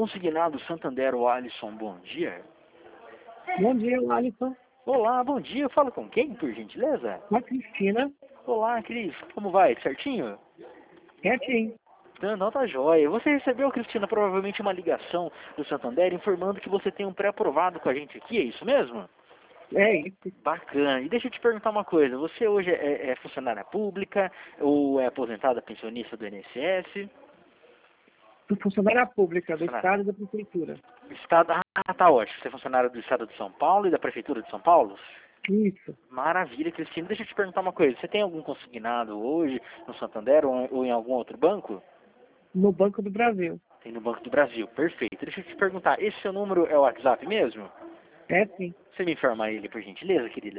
Consignado Santander, o Alisson, bom dia. Bom dia, Alisson. Olá, bom dia. Eu falo com quem, por gentileza? Com a Cristina. Olá, Cris. Como vai? Certinho? Certinho. Não, tá jóia. Você recebeu, Cristina, provavelmente uma ligação do Santander informando que você tem um pré-aprovado com a gente aqui, é isso mesmo? É isso. Bacana. E deixa eu te perguntar uma coisa. Você hoje é funcionária pública ou é aposentada pensionista do INSS? Do funcionária pública, do Funcionária. Estado e da Prefeitura. Estado... Ah, tá ótimo. Você é funcionária do Estado de São Paulo e da Prefeitura de São Paulo? Isso. Maravilha, Cristina. Deixa eu te perguntar uma coisa. Você tem algum consignado hoje no Santander ou em algum outro banco? No Banco do Brasil. Tem no Banco do Brasil. Perfeito. Deixa eu te perguntar. Esse seu número é o WhatsApp mesmo? É sim. Você me informa ele, por gentileza, querida?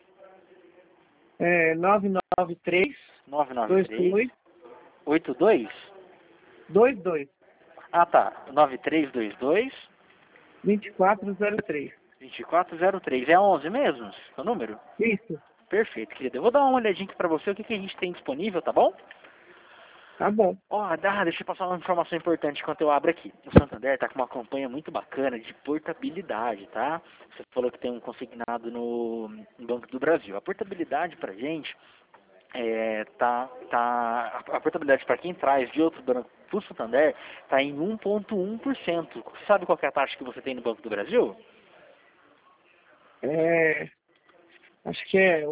É 993 993 22 82? 22 Ah, tá. 9322 2403. 2403. É 11 mesmo? O número? Isso. Perfeito, querida. Eu vou dar uma olhadinha aqui pra você o que a gente tem disponível, tá bom? Tá bom. Deixa eu passar uma informação importante enquanto eu abro aqui. O Santander tá com uma campanha muito bacana de portabilidade, tá? Você falou que tem um consignado no Banco do Brasil. A portabilidade pra gente a portabilidade para quem traz de outro banco pro Santander tá em 1,1%. Você sabe qual que é a taxa que você tem no Banco do Brasil? Acho que é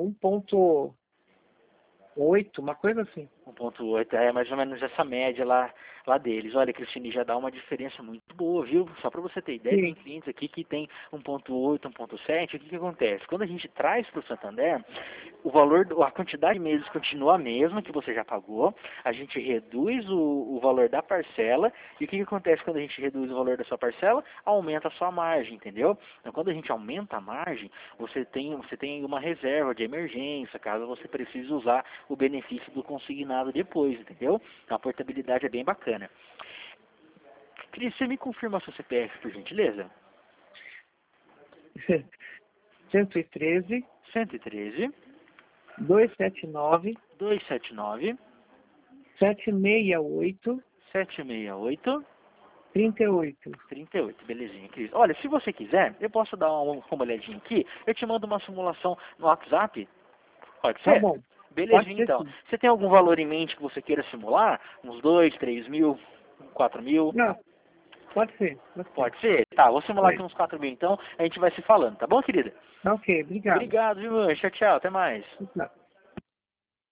1,8, uma coisa assim. 1,8, é mais ou menos essa média lá deles. Olha, Cristine, já dá uma diferença muito boa, viu? Só para você ter ideia, tem Sim. clientes aqui que tem 1,8, 1,7. O que acontece? Quando a gente traz para o Santander, o valor, a quantidade de meses continua a mesma que você já pagou, a gente reduz o valor da parcela, e o que acontece quando a gente reduz o valor da sua parcela? Aumenta a sua margem, entendeu? Então, quando a gente aumenta a margem, você tem uma reserva de emergência, caso você precise usar o benefício do consignado depois, entendeu? Então, a portabilidade é bem bacana. Cris, você me confirma seu CPF, por gentileza? 113 113 279 279 768 768 38. 38, belezinha, Cris. Olha, se você quiser, eu posso dar uma olhadinha aqui, eu te mando uma simulação no WhatsApp, pode Tá ser? bom. Pode Belezinha, ser então. sim. Você tem algum valor em mente que você queira simular? Uns 2, 3 mil, 4 mil? Não, pode ser. Pode ser. Pode ser? Tá, vou simular aqui Oi. uns 4 mil, então a gente vai se falando, tá bom, querida? Tá ok, obrigado. Obrigado, viu? Tchau, tchau, até mais. Não.